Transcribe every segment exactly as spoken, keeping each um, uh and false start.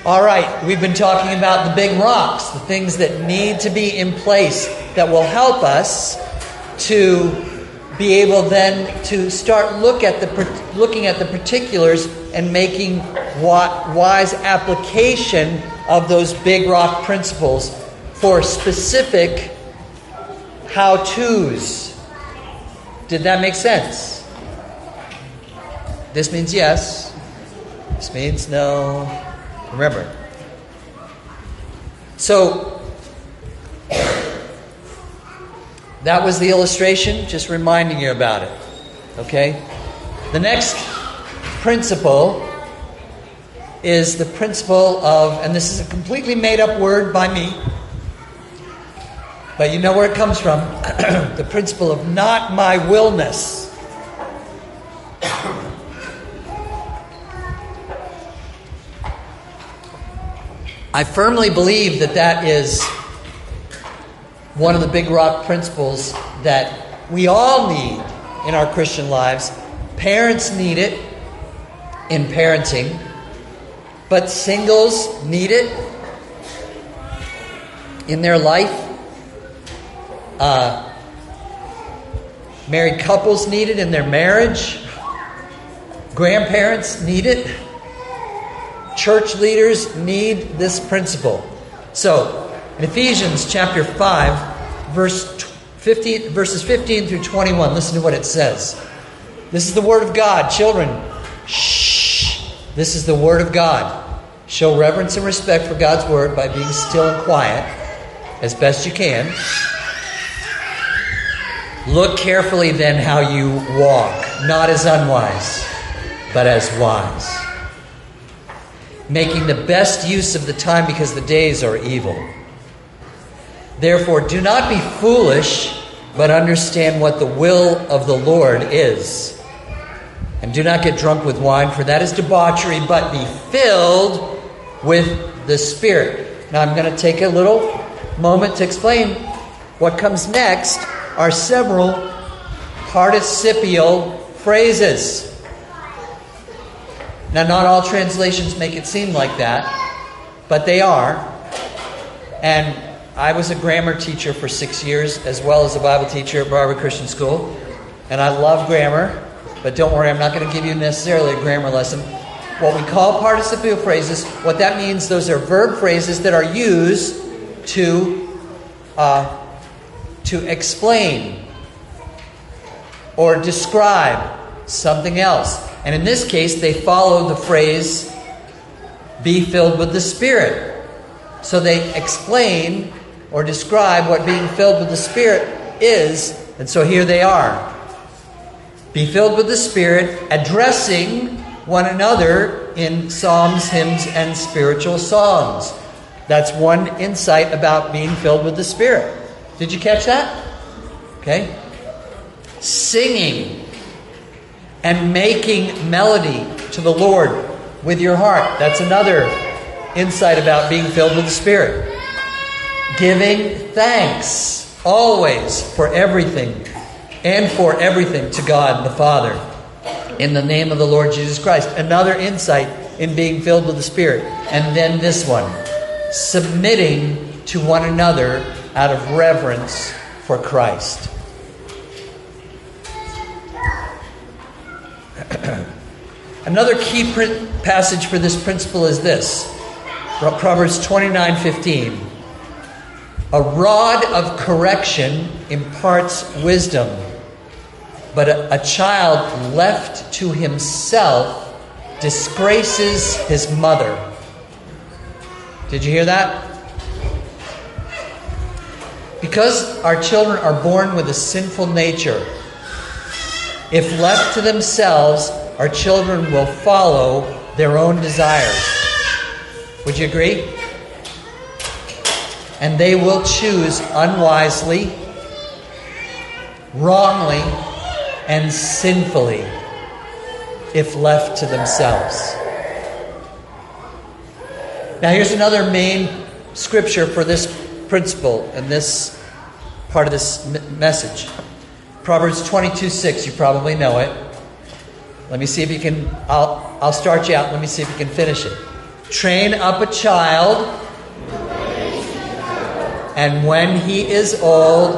All right, we've been talking about the big rocks, the things that need to be in place that will help us to be able then to start look at the looking at the particulars and making wise application of those big rock principles for specific how-tos. Did that make sense? This means yes. This means no. Remember. So, that was the illustration, just reminding you about it. Okay? The next principle is the principle of, and this is a completely made up word by me, but you know where it comes from, the principle of not my willness. I firmly believe that that is one of the big rock principles that we all need in our Christian lives. Parents need it in parenting, but singles need it in their life. Uh, married couples need it in their marriage. Grandparents need it. Church leaders need this principle. So, in Ephesians chapter five, verse fifteen, verses fifteen through twenty-one, listen to what it says. This is the Word of God. Children, shh. This is the Word of God. Show reverence and respect for God's Word by being still and quiet as best you can. Look carefully then how you walk, not as unwise, but as wise, making the best use of the time because the days are evil. Therefore, do not be foolish, but understand what the will of the Lord is. And do not get drunk with wine, for that is debauchery, but be filled with the Spirit. Now, I'm going to take a little moment to explain what comes next are several participial phrases. Now, not all translations make it seem like that, but they are. And I was a grammar teacher for six years, as well as a Bible teacher at Broward Christian School. And I love grammar, but don't worry, I'm not going to give you necessarily a grammar lesson. What we call participial phrases, what that means, those are verb phrases that are used to, uh, to explain or describe something else. And in this case, they follow the phrase, be filled with the Spirit. So they explain or describe what being filled with the Spirit is. And so here they are. Be filled with the Spirit, addressing one another in psalms, hymns, and spiritual songs. That's one insight about being filled with the Spirit. Did you catch that? Okay. Singing and making melody to the Lord with your heart. That's another insight about being filled with the Spirit. Giving thanks always for everything and for everything to God the Father in the name of the Lord Jesus Christ. Another insight in being filled with the Spirit. And then this one, submitting to one another out of reverence for Christ. Another key pr- passage for this principle is this. Proverbs twenty-nine fifteen. A rod of correction imparts wisdom, but a, a child left to himself disgraces his mother. Did you hear that? Because our children are born with a sinful nature, if left to themselves, our children will follow their own desires. Would you agree? And they will choose unwisely, wrongly, and sinfully if left to themselves. Now here's another main scripture for this principle and this part of this message. Proverbs twenty-two six, you probably know it. Let me see if you can, I'll, I'll start you out. Let me see if you can finish it. Train up a child, and when he is old.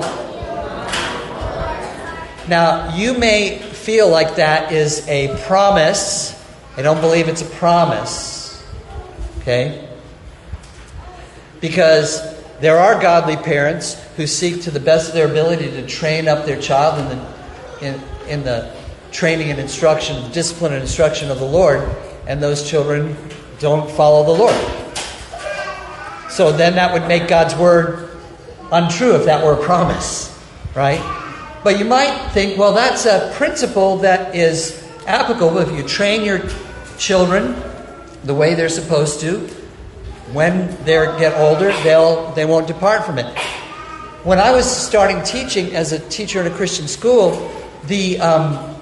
Now, you may feel like that is a promise. I don't believe it's a promise. Okay? Because there are godly parents who seek to the best of their ability to train up their child in the in, in the training and instruction, the discipline and instruction of the Lord, and those children don't follow the Lord. So then that would make God's word untrue if that were a promise, right? But you might think, well, that's a principle that is applicable. If you train your children the way they're supposed to, when they get older, they'll they won't depart from it. When I was starting teaching as a teacher in a Christian school, the um,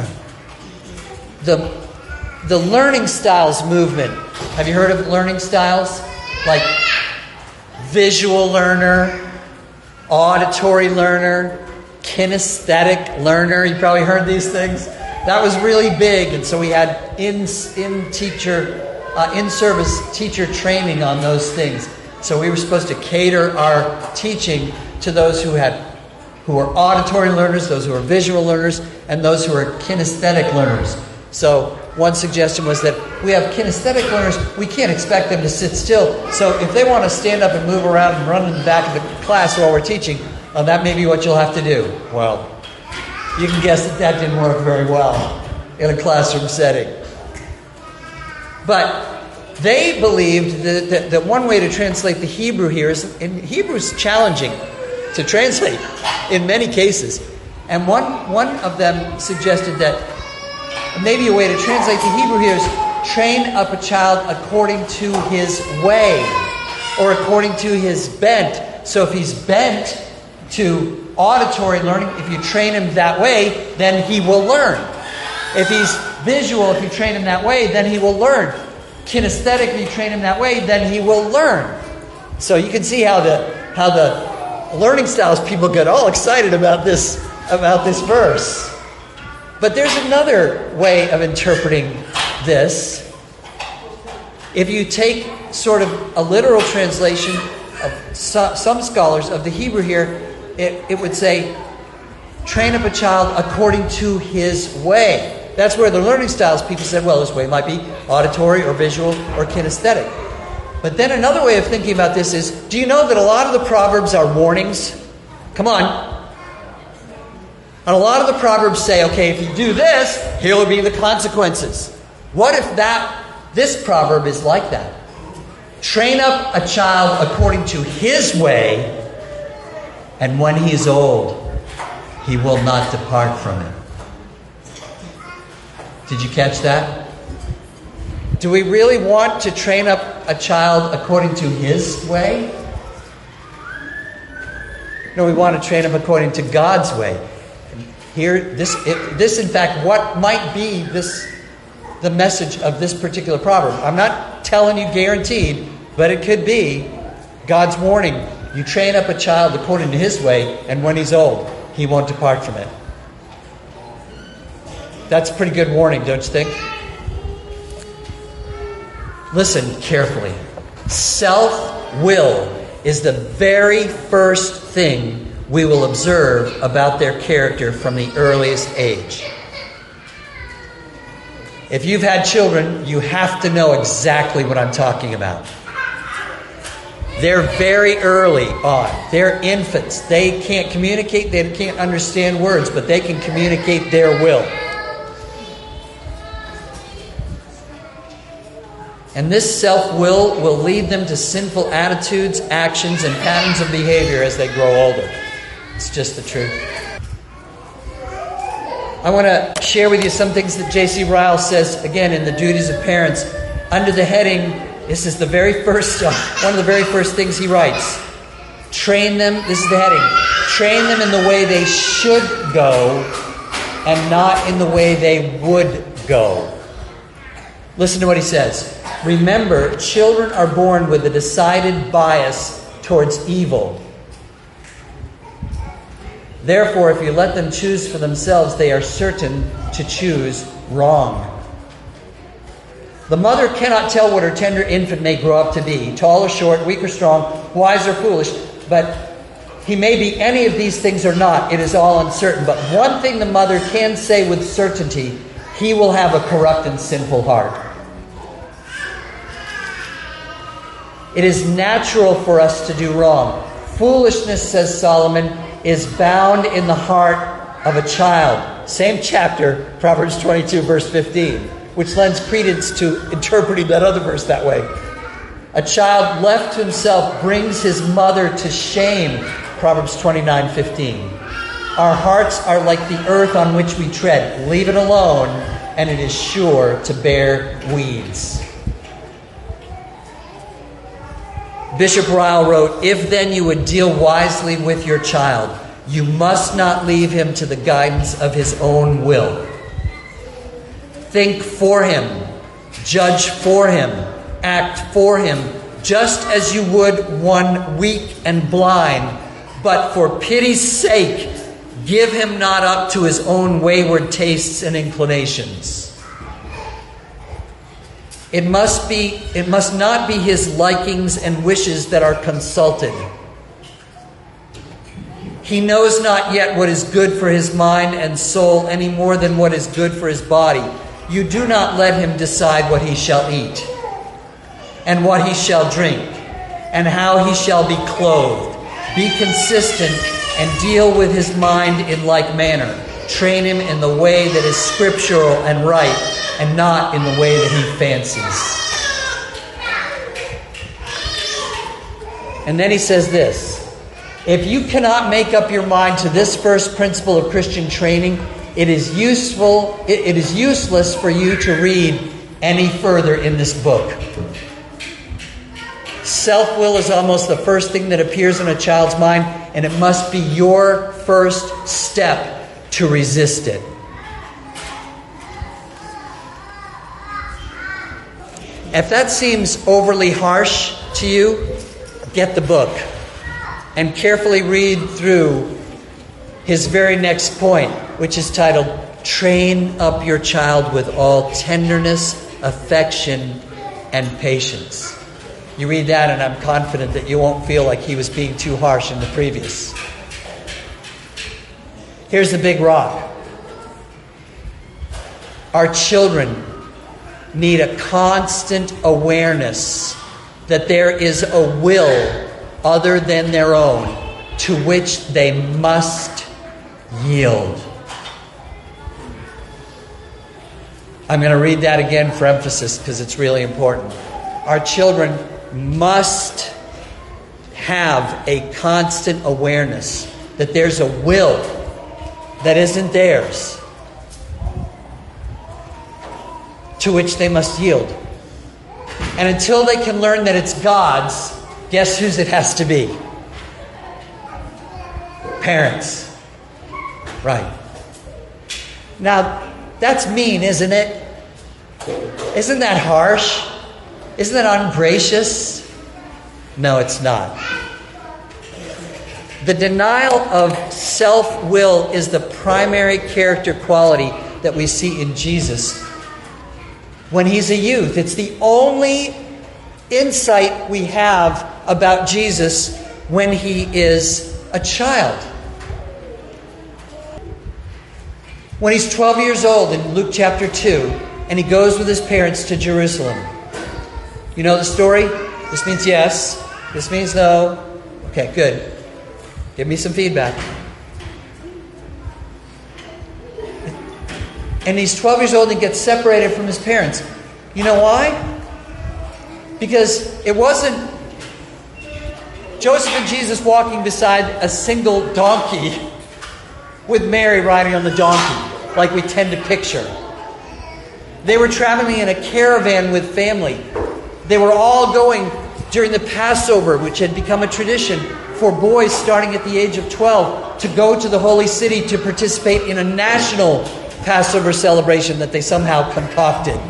the the learning styles movement. Have you heard of learning styles? Like visual learner, auditory learner, kinesthetic learner. You probably heard these things. That was really big, and so we had in in teacher uh, in service teacher training on those things. So we were supposed to cater our teaching to those who had who were auditory learners, those who were visual learners, and those who were kinesthetic learners. So one suggestion was that we have kinesthetic learners, we can't expect them to sit still. So if they want to stand up and move around and run in the back of the class while we're teaching, well, that may be what you'll have to do. Well, you can guess that that didn't work very well in a classroom setting. But they believed that, that, that one way to translate the Hebrew here is, in Hebrew is challenging to translate in many cases. And one, one of them suggested that maybe a way to translate the Hebrew here is train up a child according to his way or according to his bent. So if he's bent to auditory learning, if you train him that way, then he will learn. If he's visual, if you train him that way, then he will learn. Kinesthetic, if you train him that way, then he will learn. So you can see how the how the learning styles people get all excited about this about this verse. But there's another way of interpreting this. If you take sort of a literal translation of so, some scholars of the Hebrew here, it, it would say, train up a child according to his way. That's where the learning styles people said, well, this way might be auditory or visual or kinesthetic. But then another way of thinking about this is, do you know that a lot of the Proverbs are warnings? Come on. And a lot of the Proverbs say, okay, if you do this, here will be the consequences. What if that this proverb is like that? Train up a child according to his way, and when he is old, he will not depart from it. Did you catch that? Do we really want to train up a child according to his way? No, we want to train him according to God's way. Here, this, it, this, in fact, what might be this, the message of this particular proverb. I'm not telling you guaranteed, but it could be God's warning. You train up a child according to his way, and when he's old, he won't depart from it. That's a pretty good warning, don't you think? Listen carefully. Self-will is the very first thing we will observe about their character from the earliest age. If you've had children, you have to know exactly what I'm talking about. They're very early on. They're infants. They can't communicate. They can't understand words, but they can communicate their will. And this self-will will lead them to sinful attitudes, actions, and patterns of behavior as they grow older. It's just the truth. I want to share with you some things that J C Ryle says, again, in The Duties of Parents. Under the heading, this is the very first, uh, one of the very first things he writes. Train them, this is the heading, train them in the way they should go and not in the way they would go. Listen to what he says. Remember, children are born with a decided bias towards evil. Therefore, if you let them choose for themselves, they are certain to choose wrong. The mother cannot tell what her tender infant may grow up to be, tall or short, weak or strong, wise or foolish, but he may be any of these things or not. It is all uncertain. But one thing the mother can say with certainty, he will have a corrupt and sinful heart. It is natural for us to do wrong. Foolishness, says Solomon, is bound in the heart of a child. Same chapter, Proverbs twenty-two, verse fifteen, which lends credence to interpreting that other verse that way. A child left to himself brings his mother to shame, Proverbs twenty-nine, fifteen. Our hearts are like the earth on which we tread. Leave it alone, and it is sure to bear weeds. Bishop Ryle wrote, "If then you would deal wisely with your child, you must not leave him to the guidance of his own will. Think for him, judge for him, act for him, just as you would one weak and blind. But for pity's sake, give him not up to his own wayward tastes and inclinations." It must be, it must not be his likings and wishes that are consulted. He knows not yet what is good for his mind and soul any more than what is good for his body. You do not let him decide what he shall eat, and what he shall drink, and how he shall be clothed. Be consistent and deal with his mind in like manner. Train him in the way that is scriptural and right, and not in the way that he fancies. And then he says this: if you cannot make up your mind to this first principle of Christian training, it is useful. It, it is useless for you to read any further in this book. Self-will is almost the first thing that appears in a child's mind, and it must be your first step to resist it. If that seems overly harsh to you, get the book and carefully read through his very next point, which is titled, "Train up your child with all tenderness, affection, and patience." You read that and I'm confident that you won't feel like he was being too harsh in the previous. Here's the big rock. Our children need a constant awareness that there is a will other than their own to which they must yield. I'm going to read that again for emphasis because it's really important. Our children must have a constant awareness that there's a will that isn't theirs to which they must yield. And until they can learn that it's God's, guess whose it has to be? Parents. Right. Now, that's mean, isn't it? Isn't that harsh? Isn't that ungracious? No, it's not. The denial of self-will is the primary character quality that we see in Jesus when he's a youth. It's the only insight we have about Jesus when he is a child. When he's twelve years old in Luke chapter two, and he goes with his parents to Jerusalem. You know the story? This means yes. This means no. Okay, good. Give me some feedback. And he's twelve years old and gets separated from his parents. You know why? Because it wasn't Joseph and Jesus walking beside a single donkey with Mary riding on the donkey, like we tend to picture. They were traveling in a caravan with family. They were all going during the Passover, which had become a tradition for boys starting at the age of twelve to go to the holy city to participate in a national Passover celebration that they somehow concocted.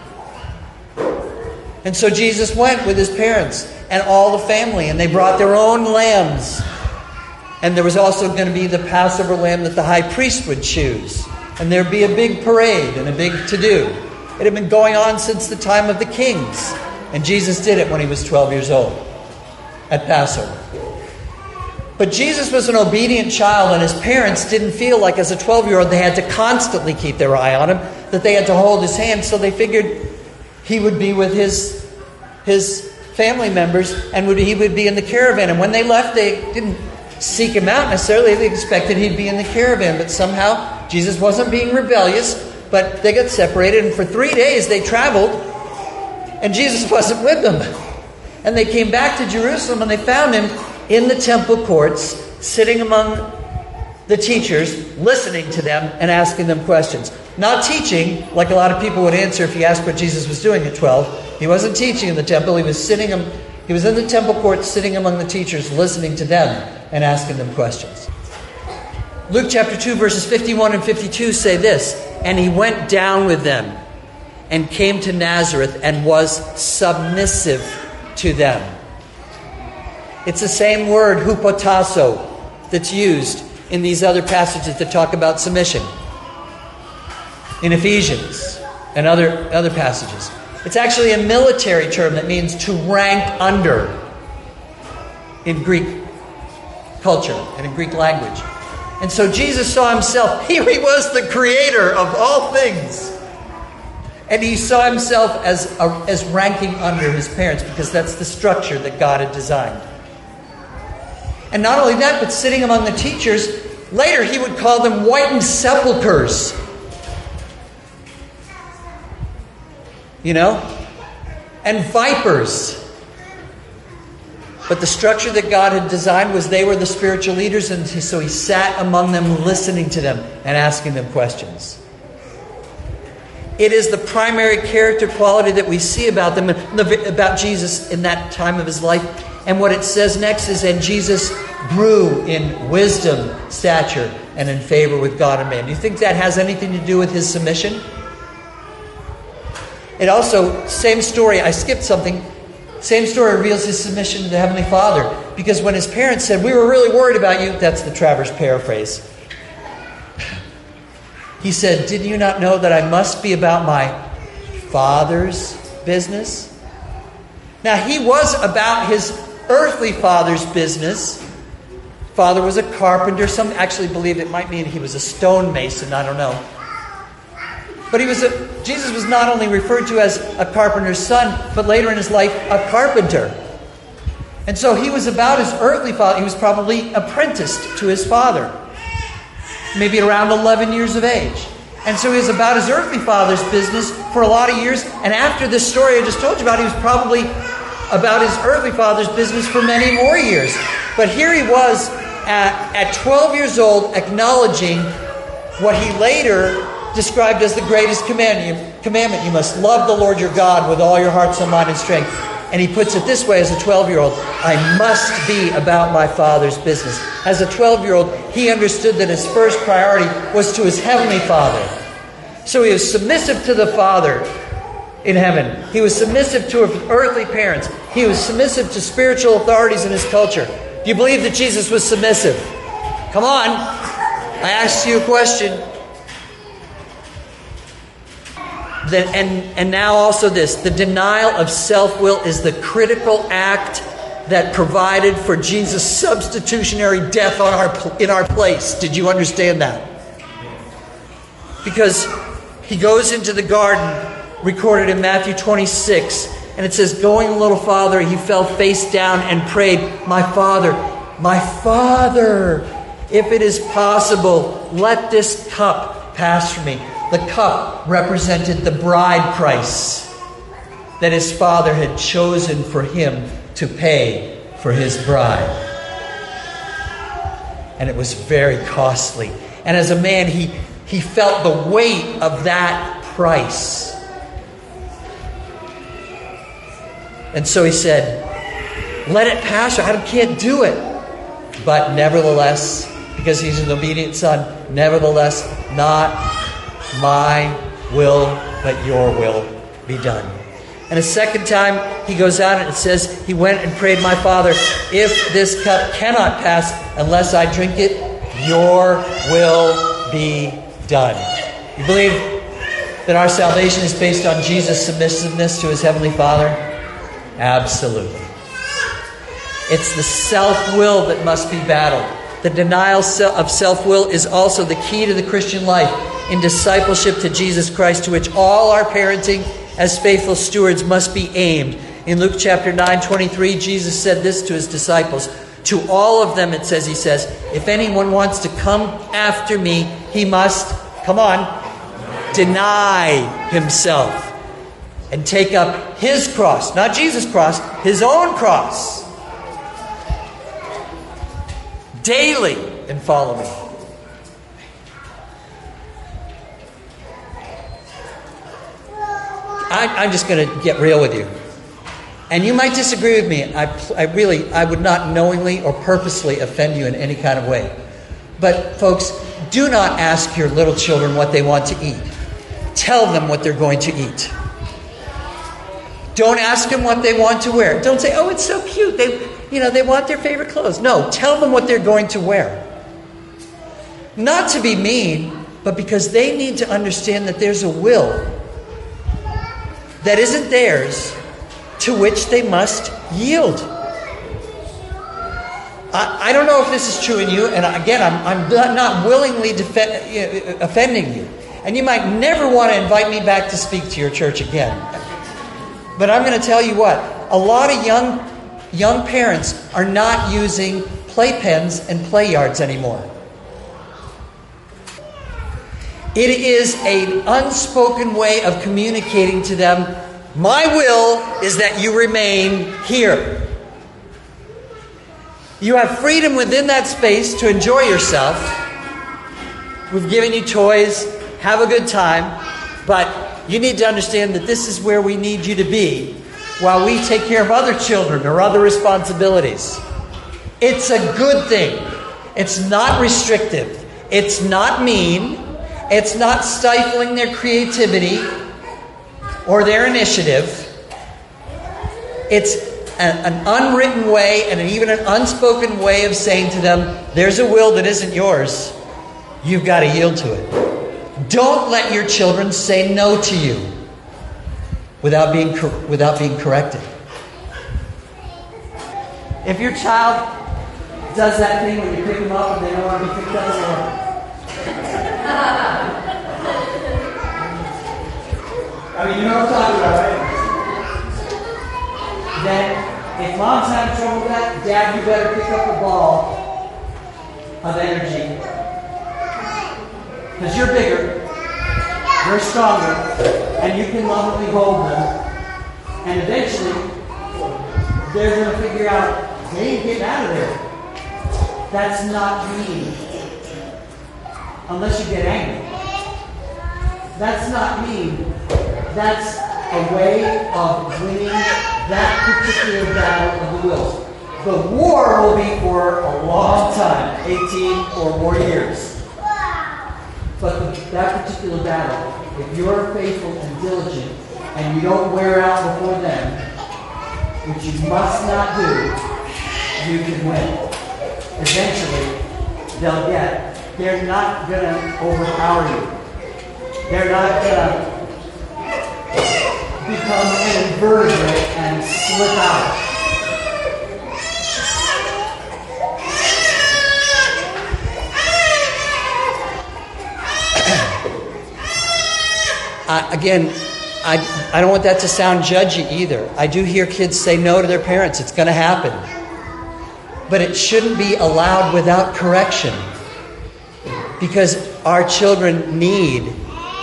And so Jesus went with his parents and all the family, and they brought their own lambs. And there was also going to be the Passover lamb that the high priest would choose. And there'd be a big parade and a big to-do. It had been going on since the time of the kings. And Jesus did it when he was twelve years old at Passover. But Jesus was an obedient child, and his parents didn't feel like as a twelve-year-old they had to constantly keep their eye on him, that they had to hold his hand, so they figured he would be with his, his family members and would, he would be in the caravan. And when they left, they didn't seek him out necessarily. They expected he'd be in the caravan, but somehow Jesus wasn't being rebellious, but they got separated, and for three days they traveled, and Jesus wasn't with them. And they came back to Jerusalem, and they found him in the temple courts, sitting among the teachers, listening to them and asking them questions. Not teaching, like a lot of people would answer if you asked what Jesus was doing at twelve. He wasn't teaching in the temple. He was sitting. He was in the temple courts, sitting among the teachers, listening to them and asking them questions. Luke chapter two, verses fifty-one and fifty-two say this: "And he went down with them and came to Nazareth and was submissive to them." It's the same word, hupotasso, that's used in these other passages that talk about submission. In Ephesians and other, other passages. It's actually a military term that means to rank under in Greek culture and in Greek language. And so Jesus saw himself, here he was the creator of all things. And he saw himself as, a, as ranking under his parents, because that's the structure that God had designed. And not only that, but sitting among the teachers, later he would call them whitened sepulchres. You know? And vipers. But the structure that God had designed was they were the spiritual leaders, and so he sat among them, listening to them and asking them questions. It is the primary character quality that we see about them, about Jesus in that time of his life. And what it says next is, and Jesus grew in wisdom, stature, and in favor with God and man. Do you think that has anything to do with his submission? It also, same story, I skipped something. Same story reveals his submission to the Heavenly Father. Because when his parents said, "We were really worried about you," that's the Travers paraphrase. He said, "Did you not know that I must be about my Father's business?" Now, he was about his earthly father's business. Father was a carpenter. Some actually believe it might mean he was a stonemason. I don't know. But he was a, Jesus was not only referred to as a carpenter's son, but later in his life, a carpenter. And so he was about his earthly father. He was probably apprenticed to his father, maybe around eleven years of age. And so he was about his earthly father's business for a lot of years. And after this story I just told you about, he was probably about his earthly father's business for many more years. But here he was at, at twelve years old, acknowledging what he later described as the greatest commandment. commandment. You must love the Lord your God with all your heart, soul, mind, and strength. And he puts it this way as a twelve-year-old: I must be about my Father's business. As a twelve-year-old, he understood that his first priority was to his heavenly Father. So he was submissive to the Father in heaven. He was submissive to his earthly parents. He was submissive to spiritual authorities in his culture. Do you believe that Jesus was submissive? Come on. I asked you a question. Then, and, and now also this. The denial of self-will is the critical act that provided for Jesus' substitutionary death on our, in our place. Did you understand that? Because he goes into the garden, recorded in Matthew twenty-six, and it says, going a little farther, he fell face down and prayed, "My Father, my Father, if it is possible, let this cup pass from me." The cup represented the bride price that his Father had chosen for him to pay for his bride. And it was very costly. And as a man, he, he felt the weight of that price. And so he said, "Let it pass. I can't do it." But nevertheless, because he's an obedient son, nevertheless, not my will, but your will be done. And a second time, he goes out and it says, he went and prayed, "My Father, if this cup cannot pass unless I drink it, your will be done." You believe that our salvation is based on Jesus' submissiveness to his Heavenly Father? Absolutely. It's the self-will that must be battled. The denial of self-will is also the key to the Christian life in discipleship to Jesus Christ, to which all our parenting as faithful stewards must be aimed. In Luke chapter nine twenty-three, Jesus said this to his disciples. To all of them, it says, he says, if anyone wants to come after me, he must, come on, deny himself and take up his cross, not Jesus' cross, his own cross, daily, and follow me. I, I'm just going to get real with you. And you might disagree with me. I, I really, I would not knowingly or purposely offend you in any kind of way. But folks, do not ask your little children what they want to eat. Tell them what they're going to eat. Don't ask them what they want to wear. Don't say, oh, it's so cute. They, you know, they want their favorite clothes. No, tell them what they're going to wear. Not to be mean, but because they need to understand that there's a will that isn't theirs, to which they must yield. I, I don't know if this is true in you, and again, I'm, I'm not willingly defend, offending you. And you might never want to invite me back to speak to your church again. But I'm going to tell you what, a lot of young, young parents are not using playpens and play yards anymore. It is an unspoken way of communicating to them, my will is that you remain here. You have freedom within that space to enjoy yourself. We've given you toys. Have a good time. But you need to understand that this is where we need you to be while we take care of other children or other responsibilities. It's a good thing. It's not restrictive. It's not mean. It's not stifling their creativity or their initiative. It's an, an unwritten way and even an unspoken way of saying to them, there's a will that isn't yours. You've got to yield to it. Don't let your children say no to you without being, without being corrected. If your child does that thing when you pick them up and they don't want to be picked up anymore, I mean, you know what I'm talking about, right? Then, if mom's having trouble with that, Dad, you better pick up the ball of energy. Because you're bigger, you're stronger, and you can lovingly hold them. And eventually, they're going to figure out, they ain't getting out of there. That's not mean. Unless you get angry. That's not mean. That's a way of winning that particular battle of the wills. The war will be for a long time, eighteen or more years. But the, that particular battle, if you're faithful and diligent and you don't wear out before them, which you must not do, you can win. Eventually, they'll get it. They're not going to overpower you. They're not going to become an invertebrate and slip out. uh, again, I, I don't want that to sound judgy either. I do hear kids say no to their parents. It's going to happen. But it shouldn't be allowed without correction. Because our children need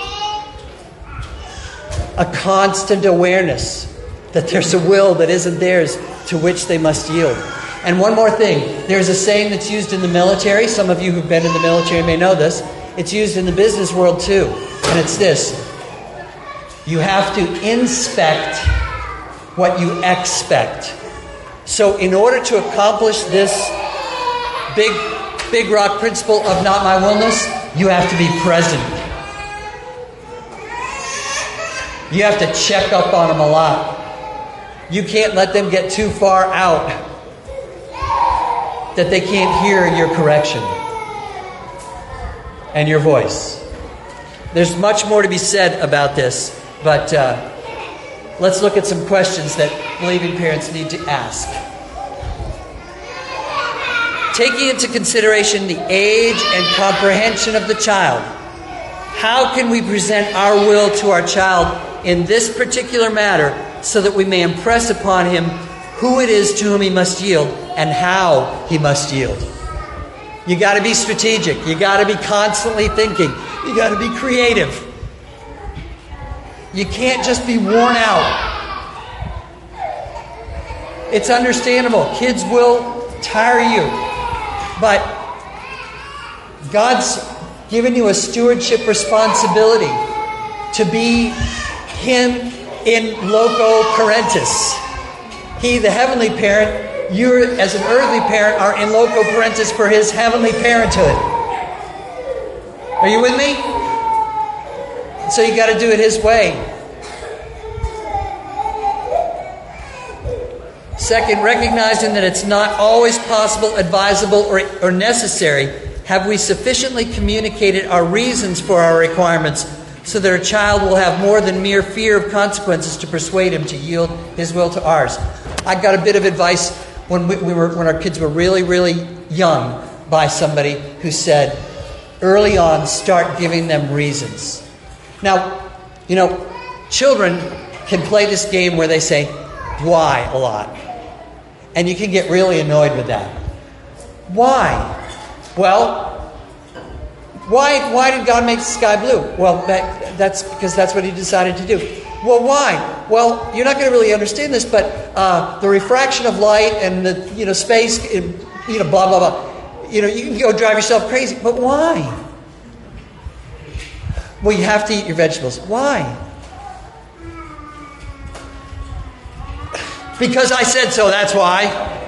a constant awareness that there's a will that isn't theirs to which they must yield. And one more thing. There's a saying that's used in the military. Some of you who've been in the military may know this. It's used in the business world too. And it's this. You have to inspect what you expect. So in order to accomplish this big, big rock principle of not my willness, you have to be present. You have to check up on them a lot. You can't let them get too far out that they can't hear your correction and your voice. There's much more to be said about this, but uh, let's look at some questions that believing parents need to ask. Taking into consideration the age and comprehension of the child, how can we present our will to our child in this particular matter so that we may impress upon him who it is to whom he must yield and how he must yield? You got to be strategic. You got to be constantly thinking. You got to be creative. You can't just be worn out. It's understandable. Kids will tire you. But God's given you a stewardship responsibility to be Him in loco parentis. He, the heavenly parent, you as an earthly parent are in loco parentis for His heavenly parenthood. Are you with me? So you got to do it His way. Second, recognizing that it's not always possible, advisable, or, or necessary, have we sufficiently communicated our reasons for our requirements so that our child will have more than mere fear of consequences to persuade him to yield his will to ours? I got a bit of advice when we, we were when our kids were really, really young by somebody who said, early on, start giving them reasons. Now, you know, children can play this game where they say, why, a lot. And you can get really annoyed with that. Why? Well, why why did God make the sky blue? Well, that, that's because that's what He decided to do. Well, why? Well, you're not going to really understand this, but uh, the refraction of light and the you know space, you know, blah blah blah. You know, you can go drive yourself crazy. But why? Well, you have to eat your vegetables. Why? Because I said so, that's why.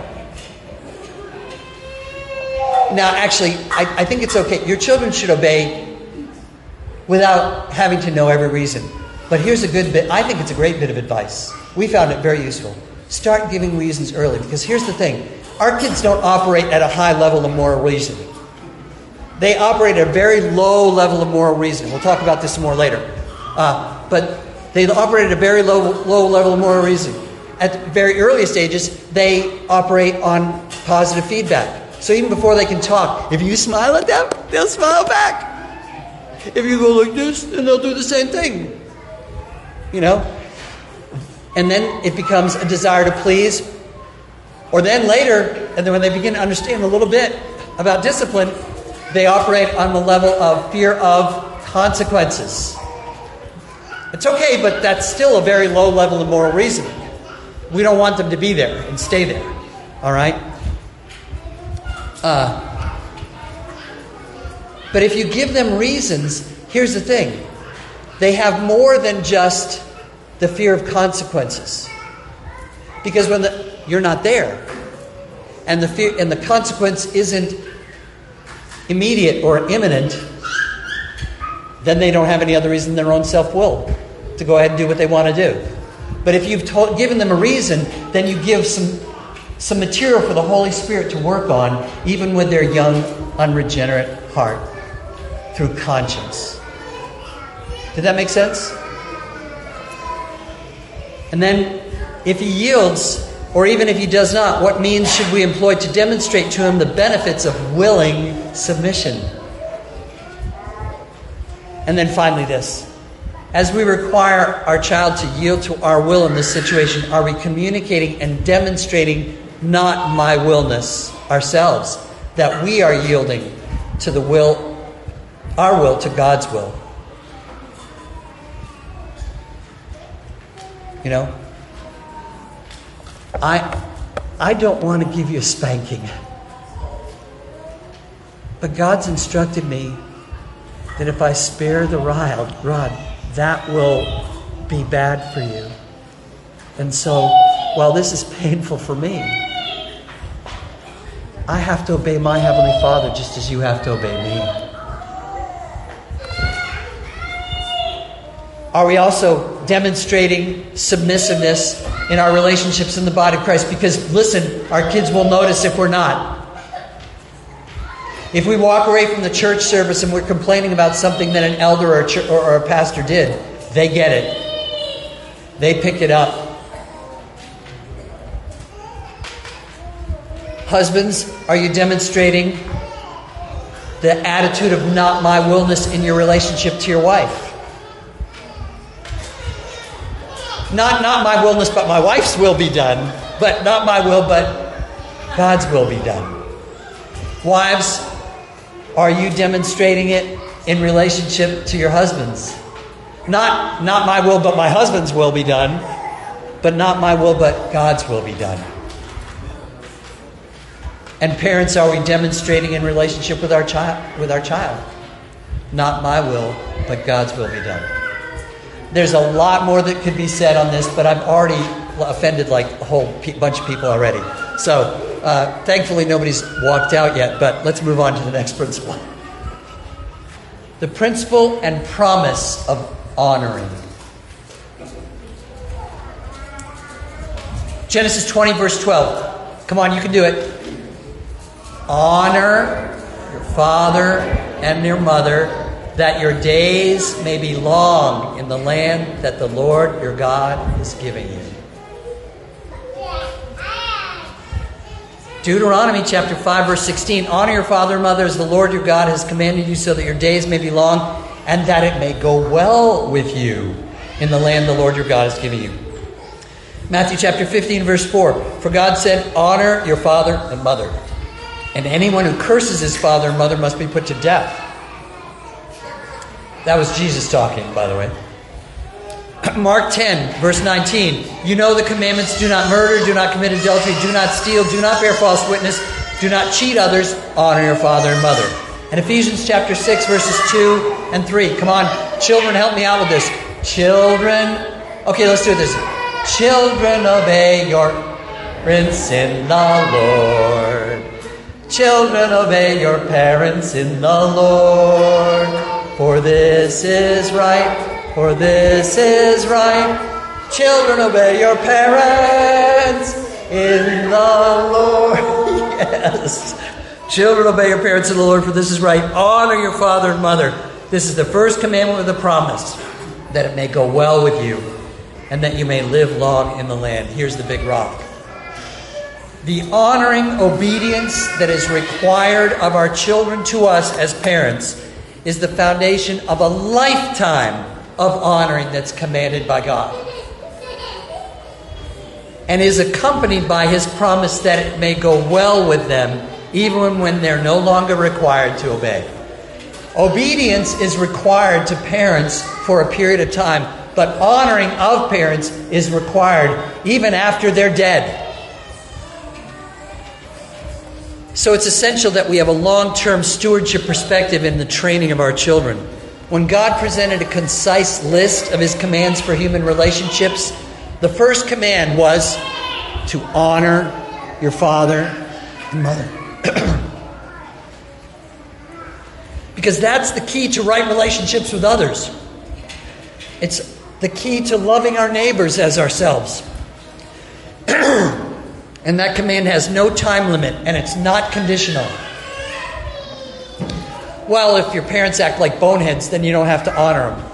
Now, actually, I, I think it's okay. Your children should obey without having to know every reason. But here's a good bit. I think it's a great bit of advice. We found it very useful. Start giving reasons early. Because here's the thing. Our kids don't operate at a high level of moral reasoning. They operate at a very low level of moral reasoning. We'll talk about this more later. Uh, but they operate at a very low, low level of moral reasoning. At the very earliest stages, they operate on positive feedback. So even before they can talk, if you smile at them, they'll smile back. If you go like this, then they'll do the same thing. You know? And then it becomes a desire to please. Or then later, and then when they begin to understand a little bit about discipline, they operate on the level of fear of consequences. It's okay, but that's still a very low level of moral reasoning. We don't want them to be there and stay there. All right? Uh, but if you give them reasons, here's the thing. They have more than just the fear of consequences. Because when the, you're not there, and the fear and the consequence isn't immediate or imminent, then they don't have any other reason than their own self-will to go ahead and do what they want to do. But if you've told, given them a reason, then you give some some material for the Holy Spirit to work on, even with their young, unregenerate heart, through conscience. Did that make sense? And then, if he yields, or even if he does not, what means should we employ to demonstrate to him the benefits of willing submission? And then finally this. As we require our child to yield to our will in this situation, are we communicating and demonstrating not my willness ourselves, that we are yielding to the will, our will to God's will? You know, I I don't want to give you a spanking, but God's instructed me that if I spare the rod, rod, that will be bad for you. And so, while this is painful for me, I have to obey my Heavenly Father just as you have to obey me. Are we also demonstrating submissiveness in our relationships in the body of Christ? Because, listen, our kids will notice if we're not. If we walk away from the church service and we're complaining about something that an elder or a, ch- or a pastor did, they get it. They pick it up. Husbands, are you demonstrating the attitude of not my willness in your relationship to your wife? Not not my willness, but my wife's will be done. But not my will, but God's will be done. Wives, are you demonstrating it in relationship to your husbands? Not, not my will, but my husband's will be done. But not my will, but God's will be done. And parents, are we demonstrating in relationship with our child? With our child, not my will, but God's will be done. There's a lot more that could be said on this, but I've already offended like a whole pe- bunch of people already. So, uh, thankfully, nobody's walked out yet. But let's move on to the next principle. The principle and promise of honoring. Genesis twenty, verse twelve. Come on, you can do it. Honor your father and your mother, that your days may be long in the land that the Lord your God is giving you. Deuteronomy chapter five, verse sixteen. Honor your father and mother as the Lord your God has commanded you, so that your days may be long and that it may go well with you in the land the Lord your God is giving you. Matthew chapter fifteen, verse four. For God said, honor your father and mother. And anyone who curses his father and mother must be put to death. That was Jesus talking, by the way. Mark ten, verse nineteen. You know the commandments: do not murder, do not commit adultery, do not steal, do not bear false witness, do not cheat others, honor your father and mother. And Ephesians chapter six, verses two and three. Come on, children, help me out with this. Children, okay, let's do this. Children, obey your parents in the Lord. Children, obey your parents in the Lord. For this is right, for this is right. Children, obey your parents in the Lord. Yes. Children, obey your parents in the Lord, for this is right. Honor your father and mother. This is the first commandment with a promise, that it may go well with you and that you may live long in the land. Here's the big rock. The honoring obedience that is required of our children to us as parents is the foundation of a lifetime of honoring that's commanded by God, and is accompanied by His promise that it may go well with them even when they're no longer required to obey. Obedience is required to parents for a period of time, but honoring of parents is required even after they're dead. So it's essential that we have a long-term stewardship perspective in the training of our children. When God presented a concise list of His commands for human relationships, the first command was to honor your father and mother. Because that's the key to right relationships with others. It's the key to loving our neighbors as ourselves. And that command has no time limit, and it's not conditional. Well, if your parents act like boneheads, then you don't have to honor them.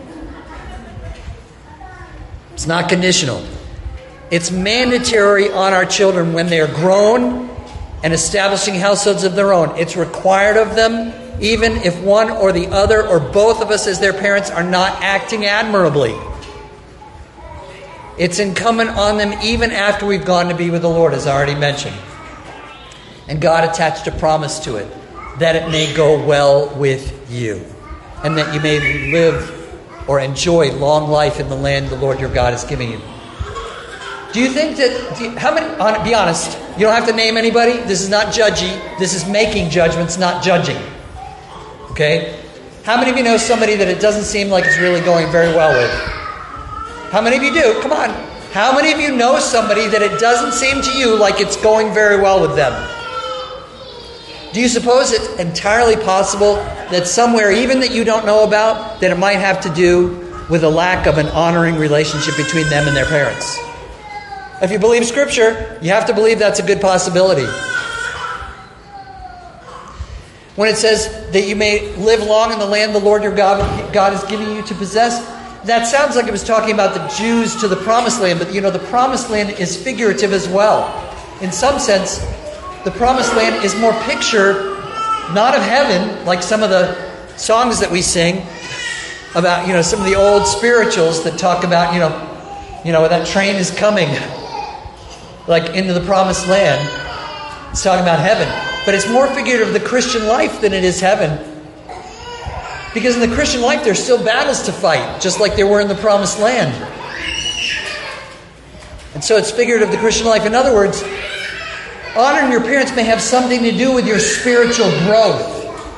It's not conditional. It's mandatory on our children when they are grown and establishing households of their own. It's required of them, even if one or the other or both of us as their parents are not acting admirably. It's incumbent on them even after we've gone to be with the Lord, as I already mentioned. And God attached a promise to it, that it may go well with you, and that you may live or enjoy long life in the land the Lord your God is giving you. Do you think that, do you, how many, on, be honest, you don't have to name anybody. This is not judgy. This is making judgments, not judging. Okay? How many of you know somebody that it doesn't seem like it's really going very well with? How many of you do? Come on. How many of you know somebody that it doesn't seem to you like it's going very well with them? Do you suppose it's entirely possible that somewhere, even that you don't know about, that it might have to do with a lack of an honoring relationship between them and their parents? If you believe Scripture, you have to believe that's a good possibility. When it says that you may live long in the land the Lord your God, God is giving you to possess, that sounds like it was talking about the Jews to the promised land. But you know, the promised land is figurative as well. In some sense, the promised land is more picture, not of heaven, like some of the songs that we sing about, you know, some of the old spirituals that talk about, you know, you know, that train is coming, like into the promised land. It's talking about heaven. But it's more figurative of the Christian life than it is heaven. Because in the Christian life, there's still battles to fight, just like there were in the promised land. And so it's figurative of the Christian life. In other words, honoring your parents may have something to do with your spiritual growth.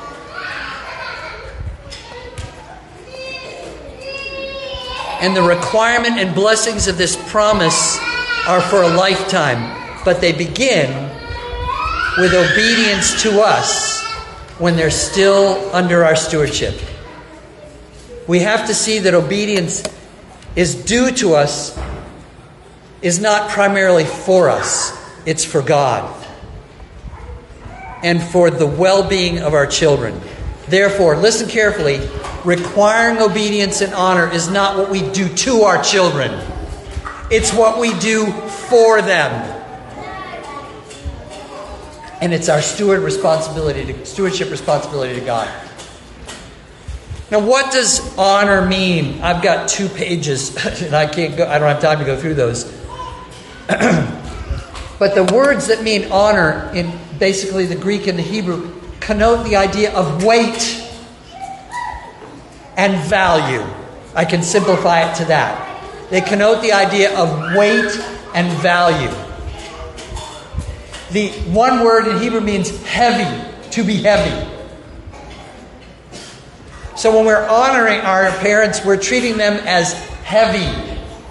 And the requirement and blessings of this promise are for a lifetime. But they begin with obedience to us when they're still under our stewardship. We have to see that obedience is due to us, is not primarily for us. It's for God and for the well-being of our children. Therefore, listen carefully, requiring obedience and honor is not what we do to our children. It's what we do for them. And it's our steward responsibility to, stewardship responsibility to God. Now, what does honor mean? I've got two pages, and I can't go. I don't have time to go through those. But the words that mean honor in basically the Greek and the Hebrew connote the idea of weight and value. I can simplify it to that. They connote the idea of weight and value. The one word in Hebrew means heavy, to be heavy. So when we're honoring our parents, we're treating them as heavy.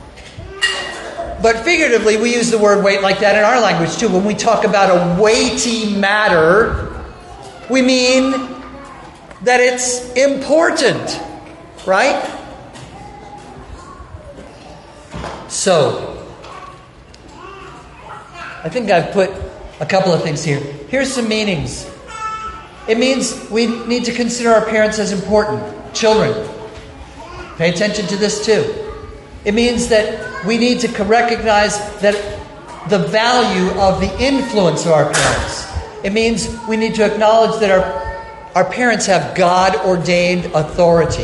But figuratively, we use the word weight like that in our language too. When we talk about a weighty matter, we mean that it's important, right? So, I think I've put a couple of things here. Here's some meanings. It means we need to consider our parents as important. Children, pay attention to this too. It means that we need to recognize that the value of the influence of our parents. It means we need to acknowledge that our, our parents have God-ordained authority.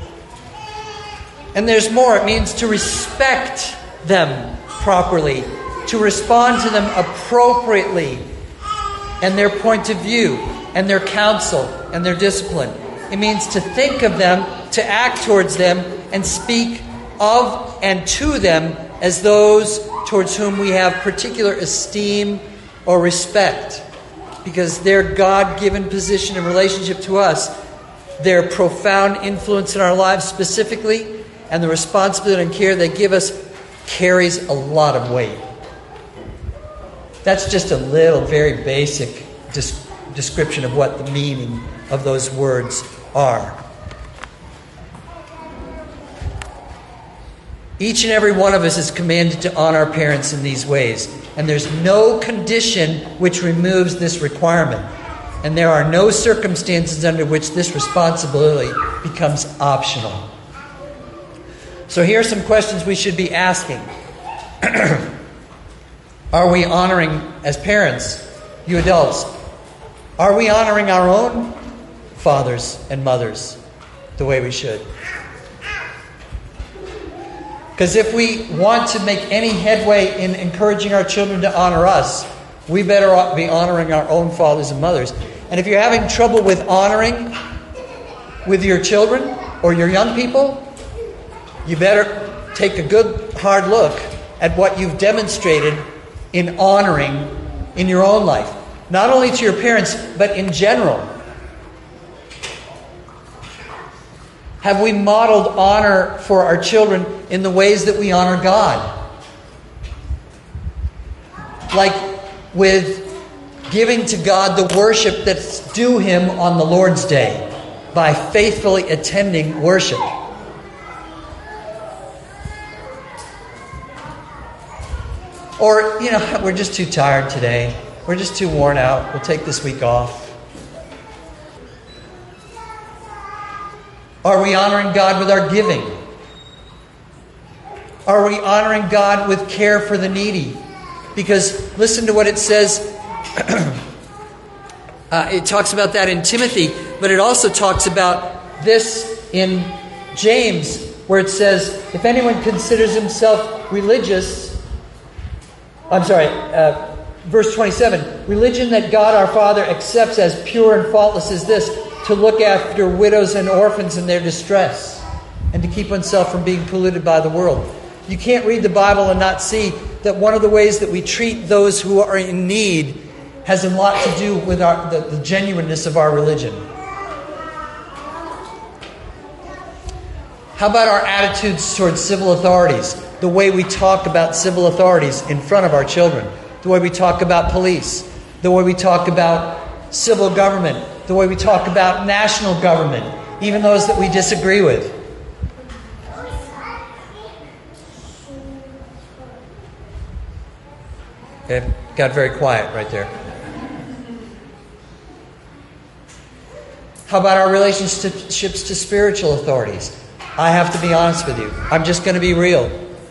And there's more. It means to respect them properly, to respond to them appropriately, and their point of view, and their counsel, and their discipline. It means to think of them, to act towards them, and speak of and to them as those towards whom we have particular esteem or respect. Because their God-given position and relationship to us, their profound influence in our lives specifically, and the responsibility and care they give us carries a lot of weight. That's just a little, very basic dis- description of what the meaning of those words are. Each and every one of us is commanded to honor our parents in these ways. And there's no condition which removes this requirement. And there are no circumstances under which this responsibility becomes optional. So here are some questions we should be asking. Are we honoring, as parents, you adults, are we honoring our own fathers and mothers the way we should? Because if we want to make any headway in encouraging our children to honor us, we better be honoring our own fathers and mothers. And if you're having trouble with honoring with your children or your young people, you better take a good hard look at what you've demonstrated in honoring in your own life. Not only to your parents, but in general. Have we modeled honor for our children in the ways that we honor God? Like with giving to God the worship that's due Him on the Lord's Day by faithfully attending worship. Or, you know, we're just too tired today. We're just too worn out. We'll take this week off. Are we honoring God with our giving? Are we honoring God with care for the needy? Because listen to what it says. uh, it talks about that in Timothy, but it also talks about this in James, where it says, if anyone considers himself religious, I'm sorry, uh, verse twenty-seven, religion that God our Father accepts as pure and faultless is this, to look after widows and orphans in their distress, and to keep oneself from being polluted by the world. You can't read the Bible and not see that one of the ways that we treat those who are in need has a lot to do with our, the, the genuineness of our religion. How about our attitudes towards civil authorities? The way we talk about civil authorities in front of our children. The way we talk about police. The way we talk about civil government. The way we talk about national government. Even those that we disagree with. Okay, got very quiet right there. How about our relationships to spiritual authorities? I have to be honest with you. I'm just going to be real.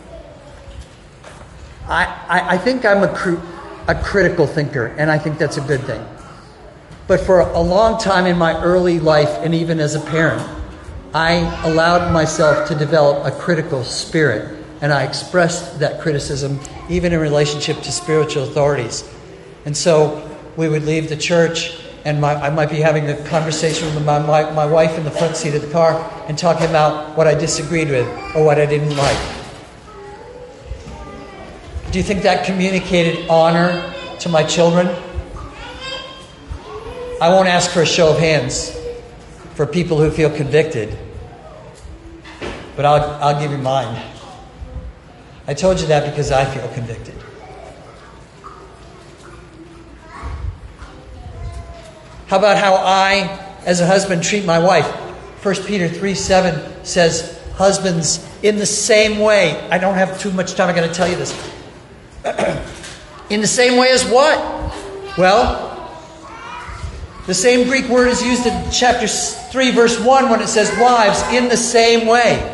I, I, I think I'm a, cr- a critical thinker, and I think that's a good thing. But for a long time in my early life, and even as a parent, I allowed myself to develop a critical spirit. And I expressed that criticism even in relationship to spiritual authorities. And so we would leave the church, and my, I might be having a conversation with my, my, my wife in the front seat of the car and talking about what I disagreed with or what I didn't like. Do you think that communicated honor to my children? I won't ask for a show of hands for people who feel convicted, but I'll, I'll give you mine. I told you that because I feel convicted. How about how I, as a husband, treat my wife? First Peter three seven says, husbands, in the same way. I don't have too much time. I'm going to tell you this. In the same way as what? Well, the same Greek word is used in chapter three, verse one, when it says, wives, in the same way.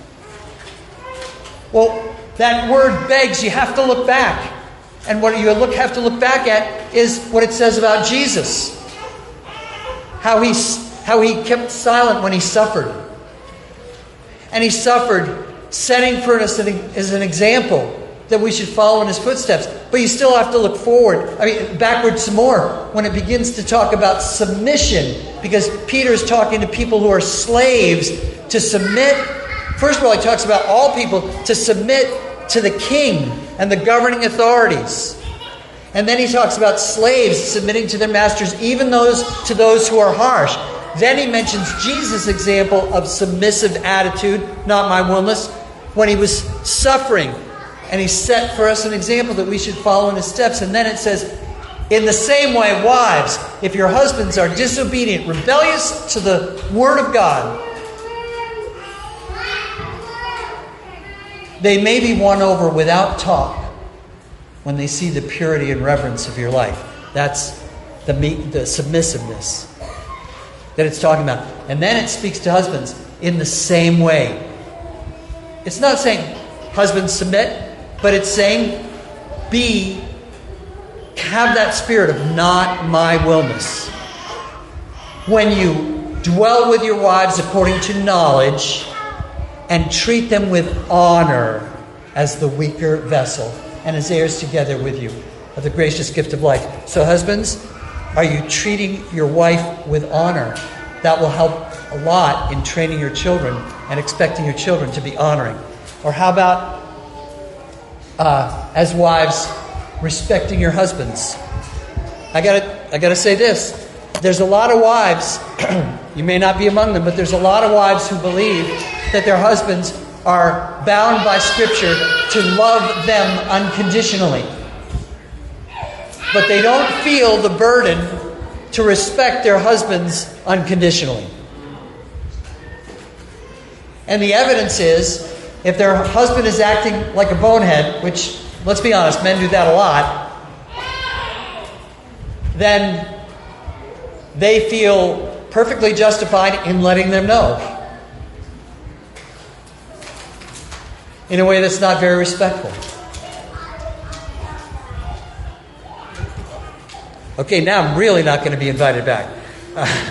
Well, that word begs, you have to look back. And what you look, have to look back at is what it says about Jesus. How he, how he kept silent when he suffered. And he suffered, setting for us an, as an example that we should follow in his footsteps. But you still have to look forward, I mean, backwards some more, when it begins to talk about submission. Because Peter is talking to people who are slaves to submit. First of all, he talks about all people to submit to the king and the governing authorities. And then he talks about slaves submitting to their masters, even those to those who are harsh. Then he mentions Jesus' example of submissive attitude, not my willness, when he was suffering. And he set for us an example that we should follow in his steps. And then it says, in the same way, wives, if your husbands are disobedient, rebellious to the word of God, they may be won over without talk when they see the purity and reverence of your life. That's the, the submissiveness that it's talking about. And then it speaks to husbands in the same way. It's not saying husbands submit, but it's saying be, have that spirit of not my willness. When you dwell with your wives according to knowledge, and treat them with honor as the weaker vessel and as heirs together with you of the gracious gift of life. So husbands, are you treating your wife with honor? That will help a lot in training your children and expecting your children to be honoring. Or how about, uh, as wives, respecting your husbands? I gotta, I gotta say this. There's a lot of wives, you may not be among them, but there's a lot of wives who believe that their husbands are bound by Scripture to love them unconditionally. But they don't feel the burden to respect their husbands unconditionally. And the evidence is, if their husband is acting like a bonehead, which, let's be honest, men do that a lot, then they feel perfectly justified in letting them know. in a way that's not very respectful. Okay, now I'm really not going to be invited back. Uh,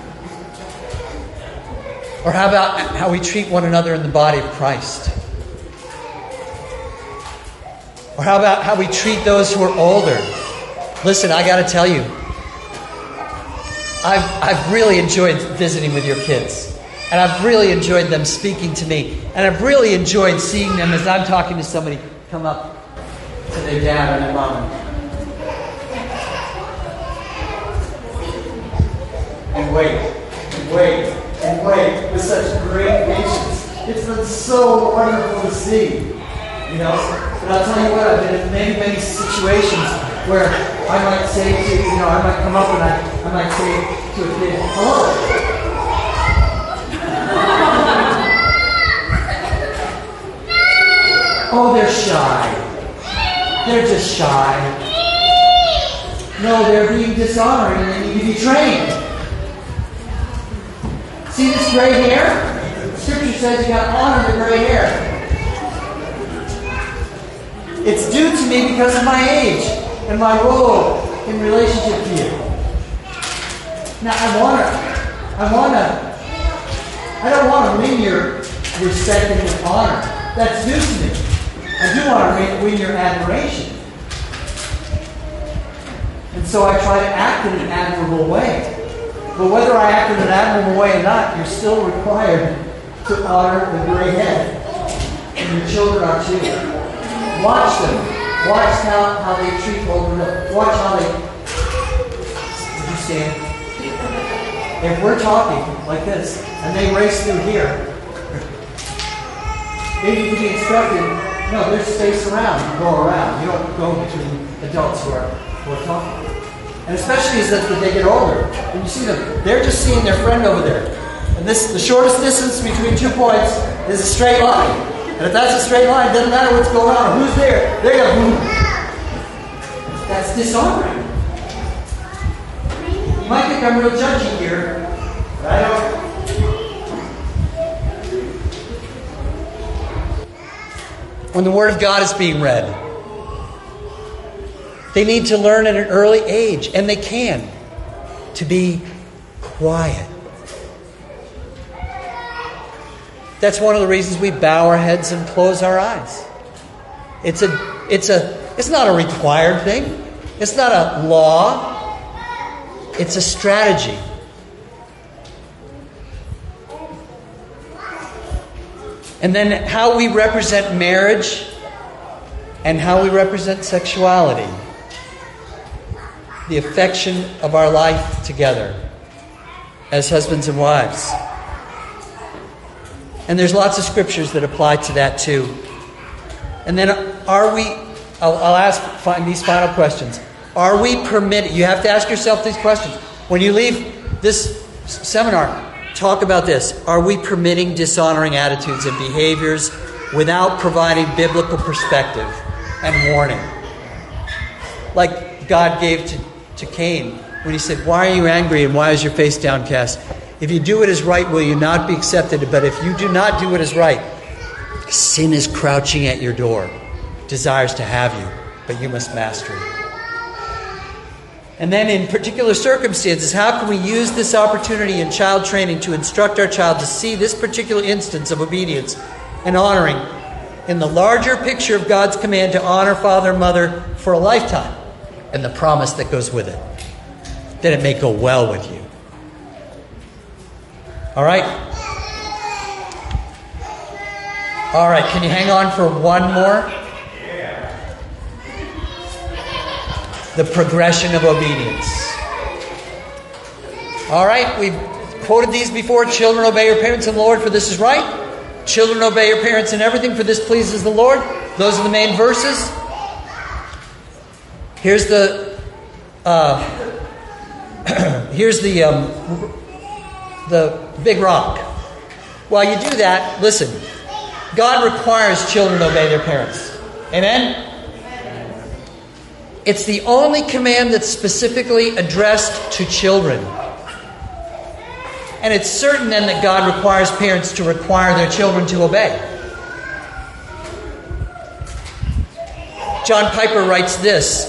or how about how we treat one another in the body of Christ? Or how about how we treat those who are older? Listen, I got to tell you, I've, I've really enjoyed visiting with your kids. And I've really enjoyed them speaking to me. And I've really enjoyed seeing them as I'm talking to somebody come up to their dad or their mom. And wait, and wait, and wait with such great patience. It's been so wonderful to see. You know? But I'll tell you what, I've been in many, many situations where I might say to, you know, I might come up and I, I might say to a kid, hello. Oh, they're shy. They're just shy. No, they're being dishonoring and they need to be trained. See this gray hair? Scripture says you got to honor the gray hair. It's due to me because of my age and my role in relationship to you. Now, I want to, I want to, I don't want to win your respect and your honor. That's due to me. I do want to win your admiration. And so I try to act in an admirable way. But whether I act in an admirable way or not, you're still required to honor the gray head. And your children are too. Watch them. Watch how, how they treat older. Watch how they... Would you stand? If we're talking like this, and they race through here, maybe you can be instructed... No, there's space around. You go around. You don't go between adults who are, who are talking. And especially as they get older, when you see them, they're just seeing their friend over there. And this, the shortest distance between two points is a straight line. And if that's a straight line, it doesn't matter what's going on or who's there. They're going to move. That's dishonoring. You might think I'm real judgy here, but I don't. When the Word of God is being read, they need to learn at an early age, and they can, to be quiet. That's one of the reasons we bow our heads and close our eyes. It's a, it's a, it's not a required thing. It's not a law. It's a strategy. And then how we represent marriage and how we represent sexuality. The affection of our life together as husbands and wives. And there's lots of scriptures that apply to that too. And then are we, I'll, I'll ask find these final questions. Are we permitted, you have to ask yourself these questions. When you leave this seminar, talk about this. Are we permitting dishonoring attitudes and behaviors without providing biblical perspective and warning? Like God gave to, to Cain when he said, why are you angry and why is your face downcast? If you do what is right, will you not be accepted? But if you do not do what is right, sin is crouching at your door, desires to have you, but you must master it. And then in particular circumstances, how can we use this opportunity in child training to instruct our child to see this particular instance of obedience and honoring in the larger picture of God's command to honor father and mother for a lifetime and the promise that goes with it, that it may go well with you. All right? All right, can you hang on for one more? The progression of obedience. All right, we've quoted these before. Children, obey your parents in the Lord, for this is right. Children, obey your parents in everything, for this pleases the Lord. Those are the main verses. Here's the uh, here's the um, the big rock. While you do that, listen. God requires children to obey their parents. Amen? It's the only command that's specifically addressed to children. And it's certain then that God requires parents to require their children to obey. John Piper writes this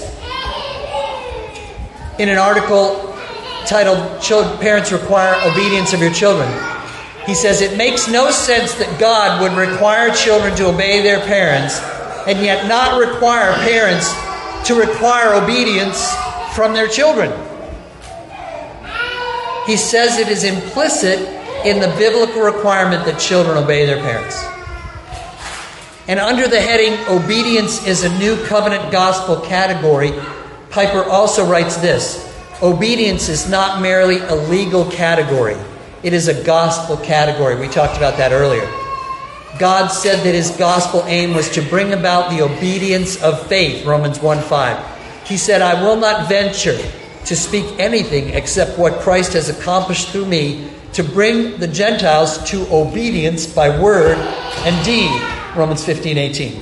in an article titled "Children, Parents Require Obedience of Your Children." He says, "It makes no sense that God would require children to obey their parents and yet not require parents to require obedience from their children." He says it is implicit in the biblical requirement that children obey their parents. And under the heading, "Obedience is a New Covenant Gospel" category, Piper also writes this: obedience is not merely a legal category. It is a gospel category. We talked about that earlier. God said that his gospel aim was to bring about the obedience of faith, Romans one five. He said, "I will not venture to speak anything except what Christ has accomplished through me to bring the Gentiles to obedience by word and deed," Romans fifteen eighteen.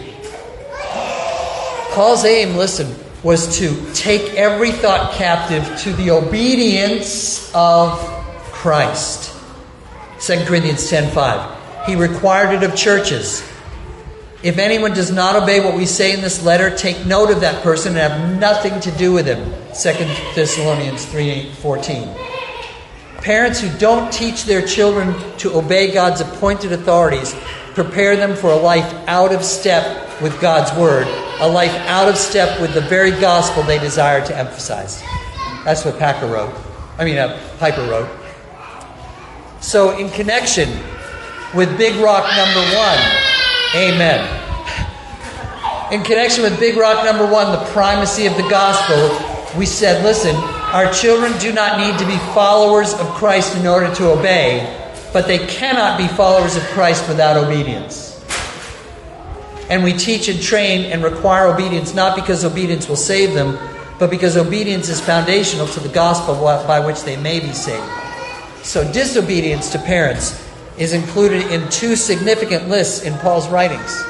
Paul's aim, listen, was to take every thought captive to the obedience of Christ. Second Corinthians ten five. He required it of churches. "If anyone does not obey what we say in this letter, take note of that person and have nothing to do with him." Second Thessalonians three fourteen. Parents who don't teach their children to obey God's appointed authorities prepare them for a life out of step with God's word, a life out of step with the very gospel they desire to emphasize. That's what Packer wrote. I mean, uh, Piper wrote. So, in connection with Big Rock number one, amen. In connection with Big Rock number one, the primacy of the gospel, we said, listen, our children do not need to be followers of Christ in order to obey, but they cannot be followers of Christ without obedience. And we teach and train and require obedience not because obedience will save them, but because obedience is foundational to the gospel by which they may be saved. So disobedience to parents is included in two significant lists in Paul's writings.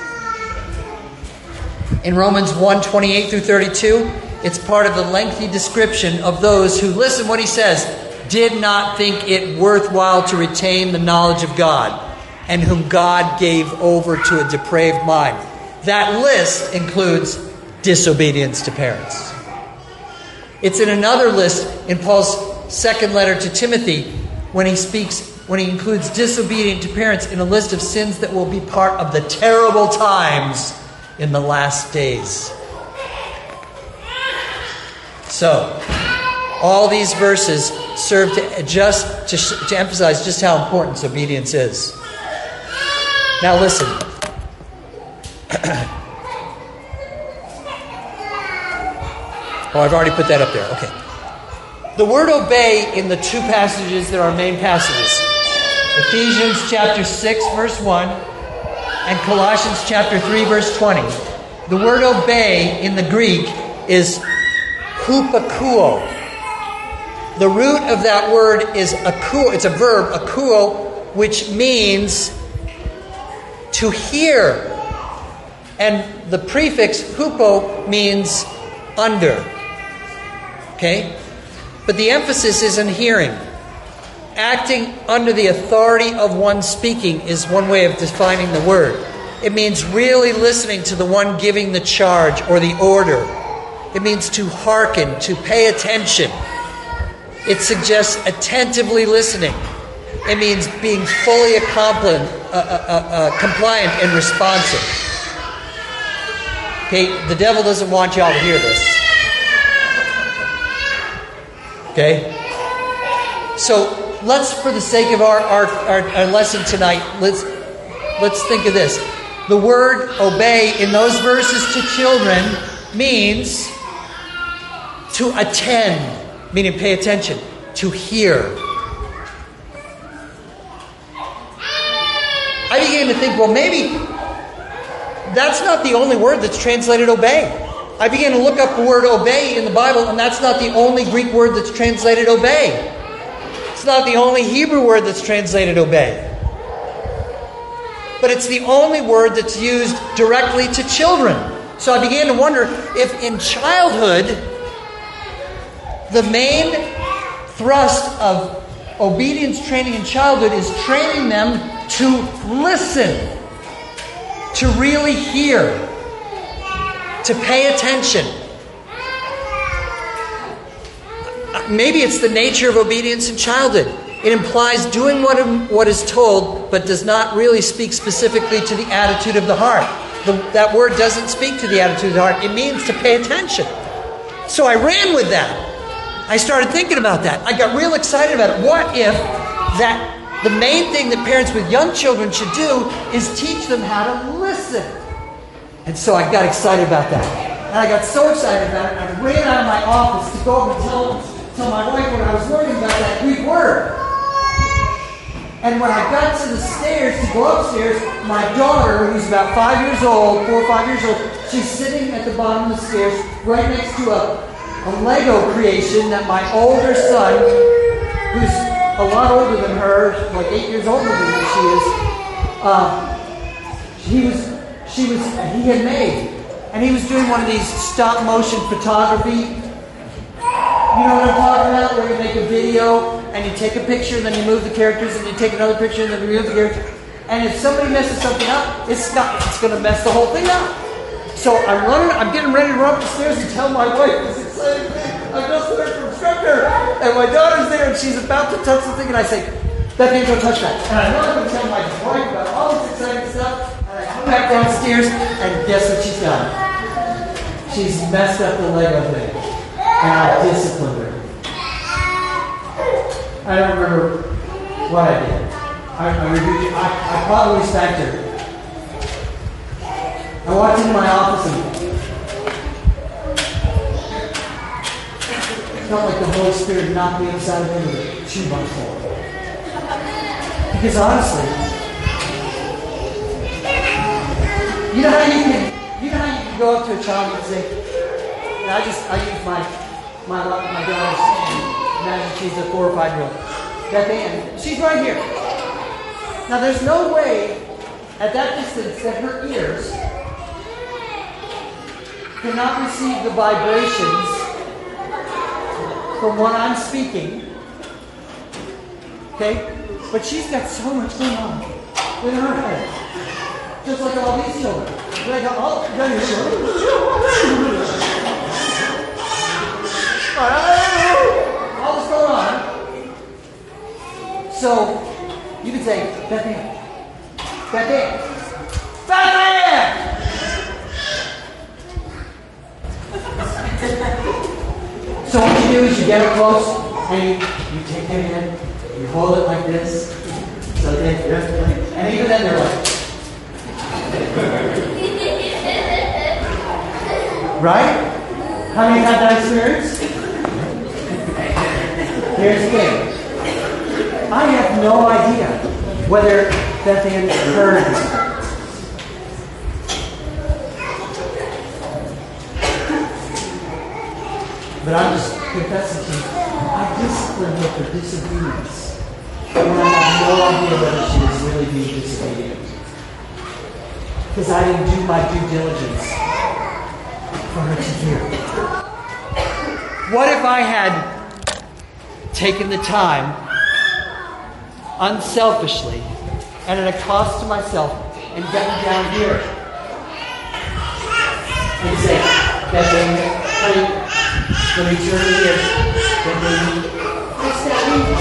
In Romans one twenty-eight through thirty-two, it's part of the lengthy description of those who, listen what he says, did not think it worthwhile to retain the knowledge of God, and whom God gave over to a depraved mind. That list includes disobedience to parents. It's in another list in Paul's second letter to Timothy when he speaks, when he includes disobedience to parents in a list of sins that will be part of the terrible times in the last days. So, all these verses serve to just to, to emphasize just how important obedience is. Now listen. Oh, I've already put that up there. Okay. The word obey in the two passages that are main passages, Ephesians chapter six, verse one, and Colossians chapter three, verse twenty. The word obey in the Greek is hupakuo. The root of that word is akuo. It's a verb, akuo, which means to hear. And the prefix hupo means under. Okay? But the emphasis is in hearing. Acting under the authority of one speaking is one way of defining the word. It means really listening to the one giving the charge or the order. It means to hearken, to pay attention. It suggests attentively listening. It means being fully accompli- uh, uh, uh, compliant and responsive. Okay, the devil doesn't want y'all to hear this. Okay? So, let's, for the sake of our, our, our, our lesson tonight, let's, let's think of this. The word obey in those verses to children means to attend, meaning pay attention, to hear. I began to think, well, maybe that's not the only word that's translated obey. I began to look up the word obey in the Bible, and that's not the only Greek word that's translated obey. It's not the only Hebrew word that's translated obey. But it's the only word that's used directly to children. So I began to wonder if in childhood, the main thrust of obedience training in childhood is training them to listen, to really hear. to pay attention. Maybe it's the nature of obedience in childhood. It implies doing what, what is told, but does not really speak specifically to the attitude of the heart. The, that word doesn't speak to the attitude of the heart. It means to pay attention. So I ran with that. I started thinking about that. I got real excited about it. What if that the main thing that parents with young children should do is teach them how to listen? And so I got excited about that. And I got so excited about it, I ran out of my office to go over and tell, tell my wife what I was learning about that Greek word. And when I got to the stairs to go upstairs, my daughter, who's about five years old, four or five years old, she's sitting at the bottom of the stairs right next to a, a Lego creation that my older son, who's a lot older than her, like eight years older than she is, uh, he was, she was, he had made. And he was doing one of these stop motion photography. You know what I'm talking about? Where you make a video and you take a picture and then you move the characters and you take another picture and then you move the characters. And if somebody messes something up, it's not, it's going to mess the whole thing up. So I'm running, I'm getting ready to run up the stairs and tell my wife this exciting thing. I just learned from instructor. And my daughter's there and she's about to touch the thing and I say, Bethany, don't touch that. And I know I'm going to tell my wife about all this exciting stuff. And I come back downstairs and guess what she's done? She's messed up the Lego thing. And I disciplined her. I don't remember what I did. I, I, reviewed, I, I probably spanked her. I walked into my office and it felt like the Holy Spirit knocked me upside of me with a shoebox full. Because honestly, you know how you can, you know how you can go up to a child and say, and I just, I use my My, my daughter's hand. Imagine she's a four or five year old. That band, she's right here. Now there's no way at that distance that her ears cannot receive the vibrations from what I'm speaking. Okay? But she's got so much going on in her head. Just like all these children. Like all, all this going on. So you could say, Bethany, Bethany, Bethany! So what you do is you get it close and you, you take their hand, you hold it like this. So they, and even then they're like, right? How many have that experience? Here's the thing. I have no idea whether Bethany heard it. But I'm just confessing to you, I disciplined her for disobedience when I have no idea whether she was really being disobedient. Because I didn't do my due diligence for her to hear. What if I had taken the time, unselfishly, and at a cost to myself, and gotten down here and say, Bethany, honey, let me turn here. Bethany, what's that mean?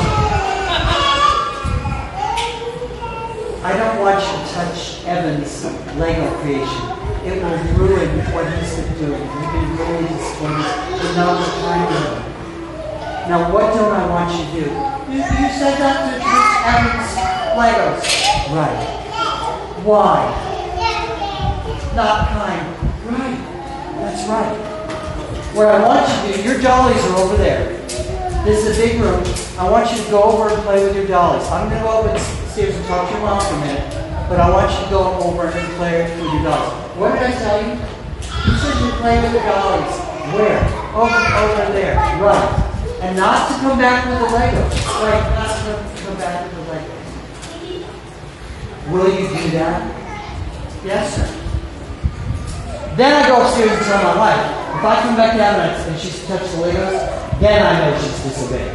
I don't want you to touch Evan's Lego creation. It will ruin what he's been doing. We've been really disappointed, but now we're trying to do. Now, what don't I want you to do? You, you said not to touch Evan's Legos. Right. Why? Not kind. Right. That's right. What I want you to do, your dollies are over there. This is a big room. I want you to go over and play with your dollies. I'm going to go up upstairs and talk to your mom for a minute, but I want you to go over and play with your dollies. What did I tell you? You said you play with the dollies. Where? Over, over there. Right. And not to come back with the Legos. Right, not to come back with the Legos. Will you do that? Yes, sir. Then I go upstairs and tell my wife. If I come back down and she's touched the Legos, then I know she's disobeyed.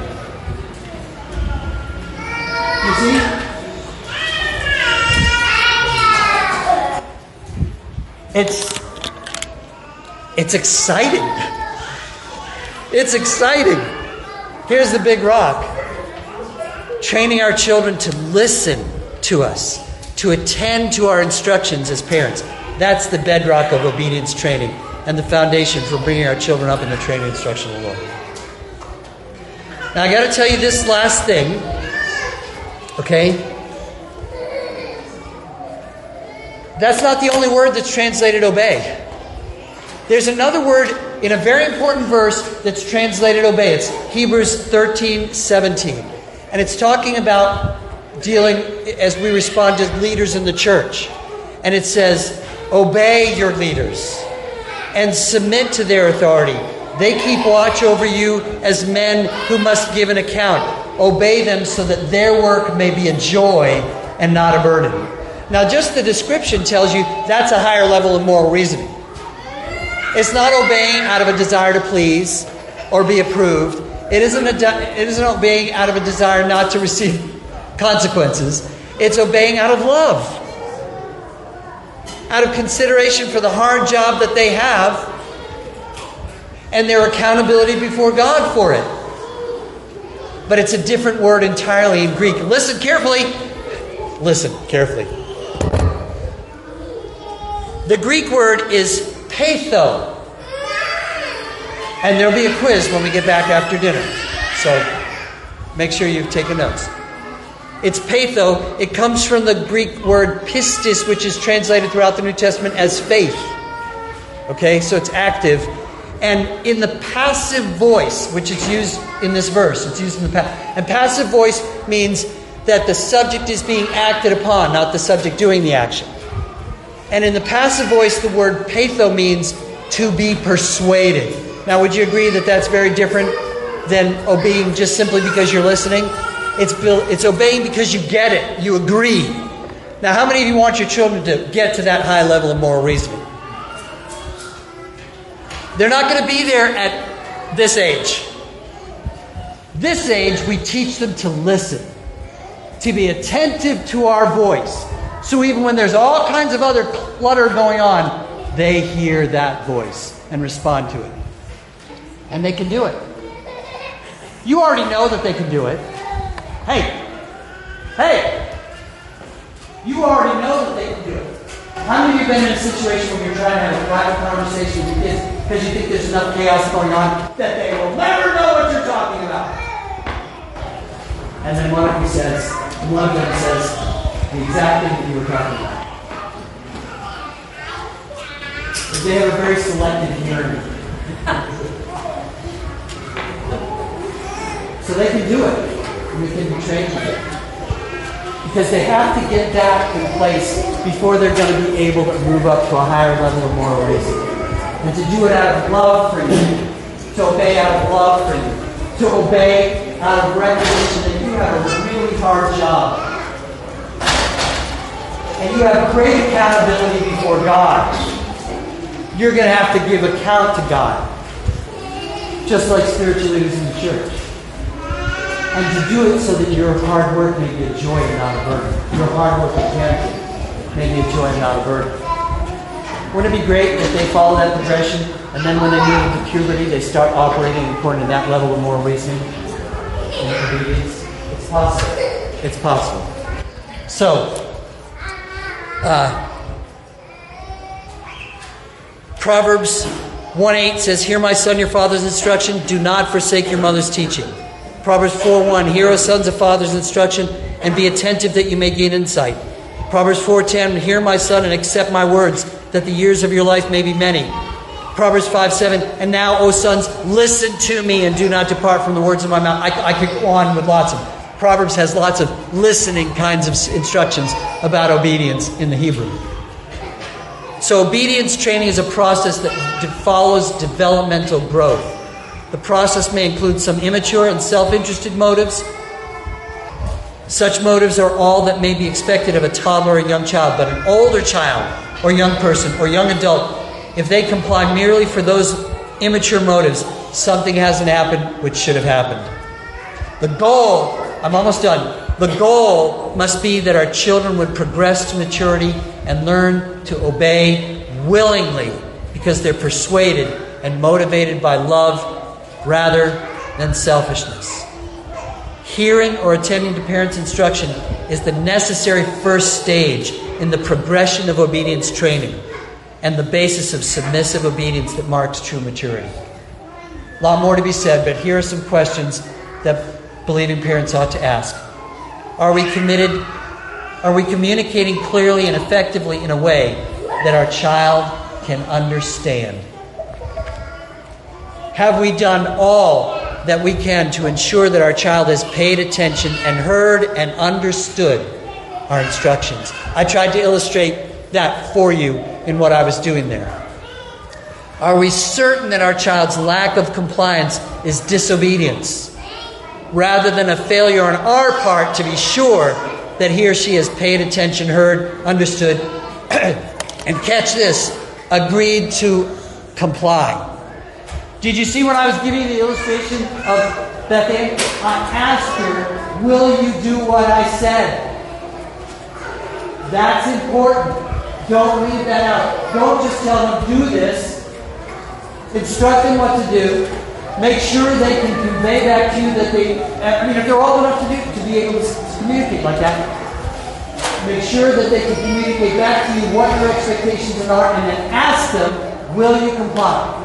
You see? It's It's exciting. It's exciting. Here's the big rock. Training our children to listen to us, to attend to our instructions as parents. That's the bedrock of obedience training and the foundation for bringing our children up in the training and instruction of the Lord. Now, I got to tell you this last thing, okay? That's not the only word that's translated obey. There's another word in a very important verse that's translated obey. It's Hebrews thirteen seventeen. And it's talking about dealing as we respond to leaders in the church. And it says, obey your leaders and submit to their authority. They keep watch over you as men who must give an account. Obey them so that their work may be a joy and not a burden. Now, just the description tells you that's a higher level of moral reasoning. It's not obeying out of a desire to please or be approved. It isn't, a, it isn't obeying out of a desire not to receive consequences. It's obeying out of love. Out of consideration for the hard job that they have and their accountability before God for it. But it's a different word entirely in Greek. Listen carefully. Listen carefully. The Greek word is peitho. And there'll be a quiz when we get back after dinner. So make sure you've taken notes. It's peitho. It comes from the Greek word pistis, which is translated throughout the New Testament as faith. Okay, so it's active. And in the passive voice, which is used in this verse, it's used in the past. And passive voice means that the subject is being acted upon, not the subject doing the action. And in the passive voice, the word peitho means to be persuaded. Now, would you agree that that's very different than obeying just simply because you're listening? It's it's obeying because you get it. You agree. Now, how many of you want your children to get to that high level of moral reasoning? They're not going to be there at this age. This age, we teach them to listen, to be attentive to our voice. So even when there's all kinds of other clutter going on, they hear that voice and respond to it. And they can do it. You already know that they can do it. Hey, hey, you already know that they can do it. How many of you have been in a situation where you're trying to have a private conversation with your kids because you think there's enough chaos going on that they will never know what you're talking about? And then one of you says, one of them says the exact thing that you were talking about. But they have a very selective hearing. So they can do it. And we can be trained to it. Because they have to get that in place before they're going to be able to move up to a higher level of moral reasoning. And to do it out of love for you. To obey out of love for you. To obey out of recognition that you have a really hard job. And you have great accountability before God. You're going to have to give account to God. Just like spiritual leaders in the church. And to do it so that your hard work may be a joy and not a burden. Your hard work at camp may be a joy and not a burden. Wouldn't it be great if they follow that progression and then when they move into puberty they start operating according to that level of moral reasoning and obedience? It's possible. It's possible. So, uh, Proverbs one eight says, "Hear, my son, your father's instruction. Do not forsake your mother's teaching." Proverbs four one, "Hear, O sons, of father's instruction, and be attentive that you may gain insight." Proverbs four ten, "Hear, my son, and accept my words, that the years of your life may be many." Proverbs five seven, "And now, O sons, listen to me, and do not depart from the words of my mouth." I, I could go on with lots of Proverbs has lots of listening kinds of instructions about obedience in the Hebrew. So obedience training is a process that de- follows developmental growth. The process may include some immature and self-interested motives. Such motives are all that may be expected of a toddler or a young child, but an older child or young person or young adult, if they comply merely for those immature motives, something hasn't happened which should have happened. The goal, I'm almost done. The goal must be that our children would progress to maturity and learn to obey willingly, because they're persuaded and motivated by love rather than selfishness. Hearing or attending to parents' instruction is the necessary first stage in the progression of obedience training and the basis of submissive obedience that marks true maturity. A lot more to be said, but here are some questions that believing parents ought to ask. Are we committed? Are we communicating clearly and effectively in a way that our child can understand? Have we done all that we can to ensure that our child has paid attention and heard and understood our instructions? I tried to illustrate that for you in what I was doing there. Are we certain that our child's lack of compliance is disobedience, rather than a failure on our part to be sure that he or she has paid attention, heard, understood, and catch this, agreed to comply? Did you see when I was giving you the illustration of Beth Ann? I asked her, will you do what I said? That's important. Don't leave that out. Don't just tell them, do this. Instruct them what to do. Make sure they can convey back to you that they, I mean, if they're old enough to do, to be able to communicate like that, make sure that they can communicate back to you what your expectations are, and then ask them, will you comply?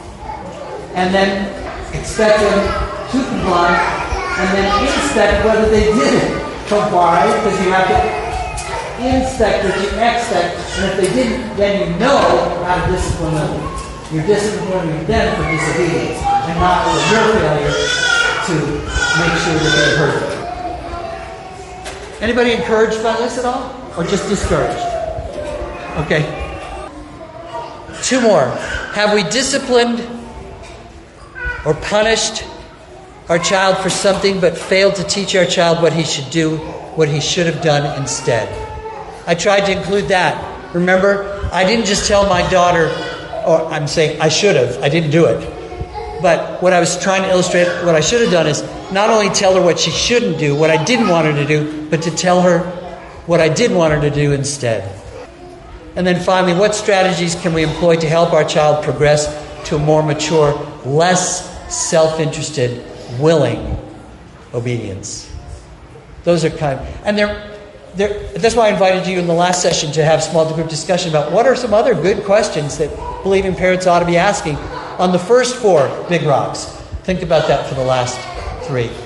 And then expect them to comply, and then inspect whether they didn't comply, because you have to inspect what you expect, and if they didn't, then you know how to discipline them. You're disciplining them for disobedience, and not for your failure to make sure that they heard it. Anybody encouraged by this at all? Or just discouraged? Okay. Two more. Have we disciplined or punished our child for something but failed to teach our child what he should do, what he should have done instead? I tried to include that. Remember, I didn't just tell my daughter, or I'm saying I should have, I didn't do it. But what I was trying to illustrate, what I should have done is not only tell her what she shouldn't do, what I didn't want her to do, but to tell her what I did want her to do instead. And then finally, what strategies can we employ to help our child progress to a more mature, less self-interested, willing obedience? Those are kind of, and they're, they're, that's why I invited you in the last session to have small group discussion about what are some other good questions that believing parents ought to be asking on the first four big rocks. Think about that for the last three.